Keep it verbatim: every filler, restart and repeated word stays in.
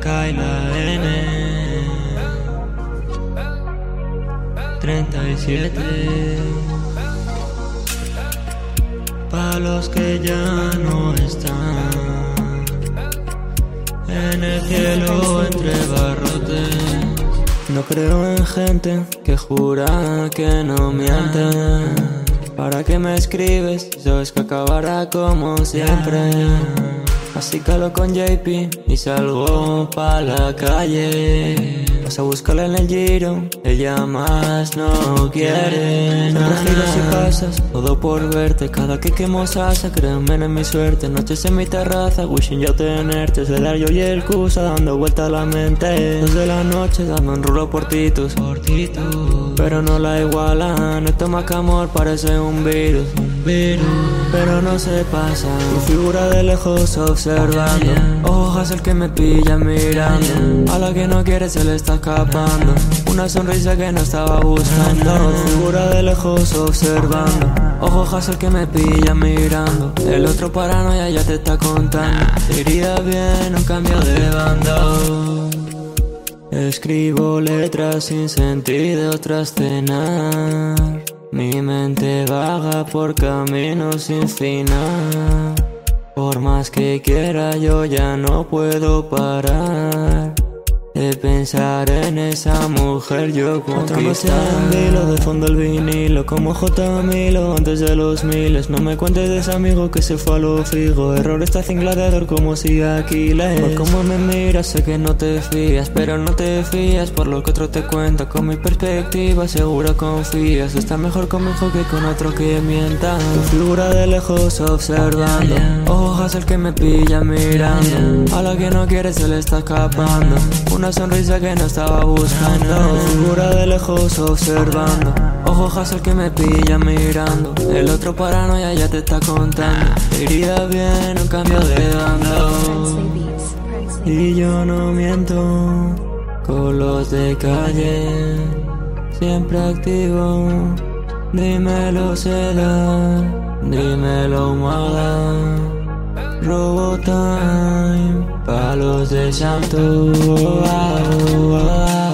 K y la N treinta y siete. Pa' los que ya no están en el cielo entre barrotes. No creo en gente que jura que no miente. ¿Para qué me escribes? Sabes que acabará como siempre. Así que hablo con J P y salgo pa' la calle. Vas a buscarla en el giro, ella más no quiere. Siempre giras y pasas, todo por verte. Cada que quemo salsa, créeme en mi suerte. Noches en mi terraza, wishing yo tenerte. Es el Ario y el Cusa dando vuelta a la mente. Desde la noche dando un rulo por titus, pero no la igualan. Esto más que amor parece un virus, un virus, pero no se pasa. Tu figura de lejos observando, hojas el que me pilla mirando. A la que no quiere se le está escapando una sonrisa que no estaba buscando. Tu figura de lejos observando, hojas el que me pilla mirando. El otro paranoia ya te está contando. Te iría bien un cambio de bando. Escribo letras sin sentido tras cenar. Mi mente vaga por caminos sin final. Por más que quiera yo ya no puedo parar de pensar en esa mujer yo conquistar. En vilo, de fondo el vinilo, como J. Milo antes de los miles. No me cuentes de ese amigo que se fue a lo fijo. Error está sin gladiador como si Aquiles. Por cómo me miras sé que no te fías, pero no te fías por lo que otro te cuenta. Con mi perspectiva seguro confías. Está mejor conmigo que con otro que mienta. Tu figura de lejos observando, hojas el que me pilla mirando. A la que no quiere se le está escapando una sonrisa que no estaba buscando. Tu figura de lejos observando, hojas el que me pilla mirando. El otro paranoia ya te está contando. Te iría bien un cambio de bando. Y yo no miento, con los de calle siempre activo. Dímelo Seda, dímelo Mala. Robo time, palos de santo.